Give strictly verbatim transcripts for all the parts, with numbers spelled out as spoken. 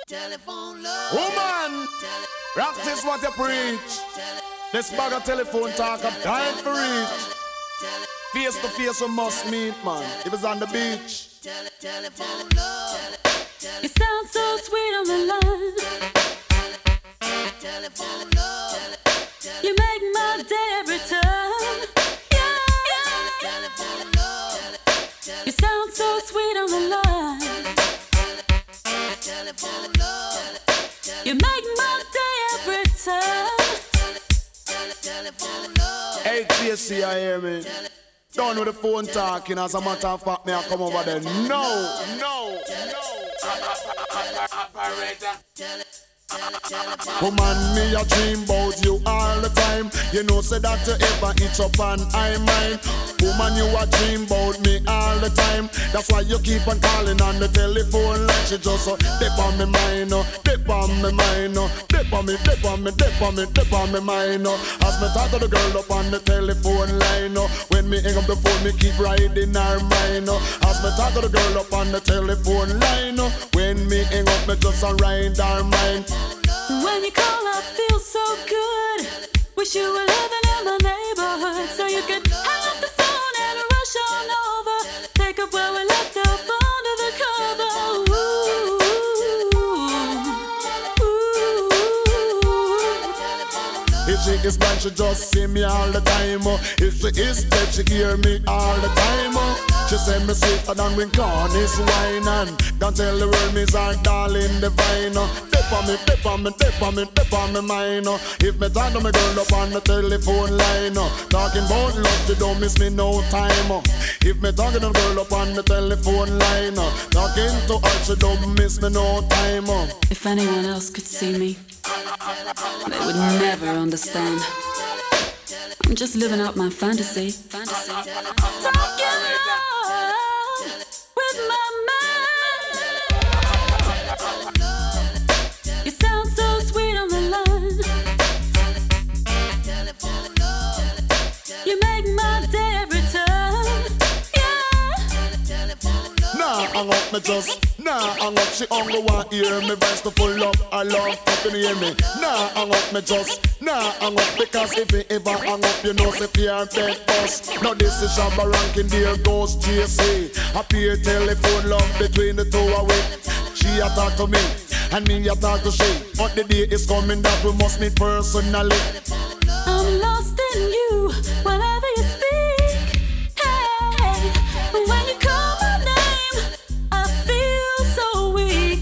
Telephone love. Woman, practice what you preach. This bag of telephone talk, I'm dying for reach. Face to face we must meet, man. If it's on the beach. Telephone love. You sound so sweet on the line. Telephone love. You make my day every time. Yeah. Telephone love. You sound so sweet on the line. Telephone love. You make my day every time. Telephone love. Hey, J C, I hear me. Done with the phone talking, as a matter of fact, me I come over there. No, no, no. Woman, me a dream about you all the time. You know, say that you ever itch up and I mind. Woman, you a dream about me all the time. That's why you keep on calling on the telephone like she just uh, dip on me mind, uh, dip on me mind, uh, dip on me, dip on me, dip on me, dip on me mind. Uh. As me talk to the girl up on the telephone line, uh, when me hang up the phone, me keep riding her mind. Uh. As me talk to the girl up on the telephone line, uh, when me hang up, me just uh, ride her mind. When you call, I feel so good. Wish you were living in my neighborhood, so you could hang up the phone and rush on over. Take up where we left off under the cover. Ooh, ooh. If she is blind, she just see me all the time. Oh. If she is deaf, she hear me all the time. Oh. She say me sweeter than when corn is wine, and don't tell the world me's our darling divine. Oh. Dip on me, dip on me, dip on me, dip on me mind. Oh. If me talk to me girl up on the telephone line, oh. Talking about love, she don't miss me no time. Oh. If me talking to the girl up on the telephone line, oh. Talking to her, she don't miss me no time. Oh. If anyone else could see me, they would never understand. I'm just living out my fantasy. Fantasy. Talking love with my mind. You sound so sweet on the line. You make my day every time. Yeah. Nah, hang up me just. Nah, hang up, she only want hear me voice to full up. I love fucking hear me. Nah, hang up me just. Nah, hang up because if you ever hang up, you know say fear bed bus. Now this is Shabba ranking, there goes J C. A peer telephone love between the two away. She a talk to me, and me a talk to she. But the day is coming that we must meet personally. I'm lost in you whenever you speak. Hey, when you call my name, I feel so weak.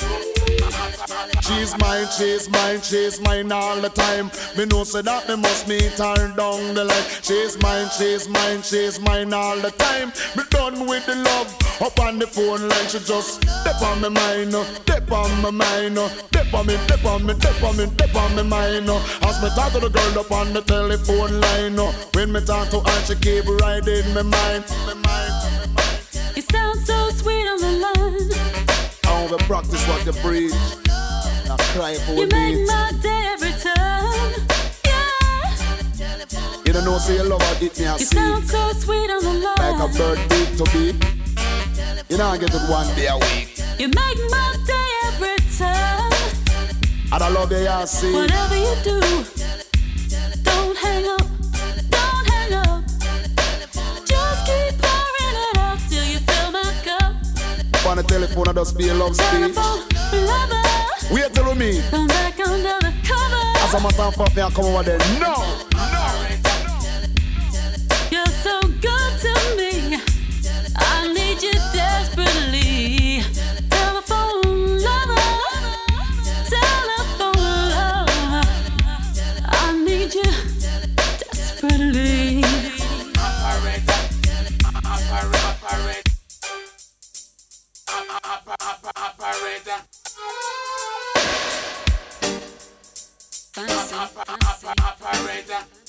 She's mine, she's mine, she's mine all the time. Me know say that me must meet her down the line. She's mine, she's mine, she's mine all the time. Me done with the love up on the phone line. She just dip on me mind, uh, dip on my mind, uh, dip on me, dip on me, dip on me, dip on me mind. Uh. As me talk to the girl up on the telephone line, uh, when me talk to her, she keep riding my mind, my mind, my mind. You sound so sweet on the line. I want to practice what you preach. I cry for You a make beat. my day every time. Yeah. You don't know, say you love her, it me a You see. sound so sweet on the line. Like a bird beat to be. You know I get it one day a week. You make my day every time. And I love you, you see. Whatever you do, don't hang up, don't hang up. Just keep pouring it out till you fill my cup. On the telephone, I just be a love speech. Telephone lover, Wait till me. come back under the cover. As a matter of fact, me I come over there. No, no. You're so good to me. I need you desperately. Telephone lover, telephone lover. I need you desperately. Operator, operator, operator. Fancy, fancy. Operator.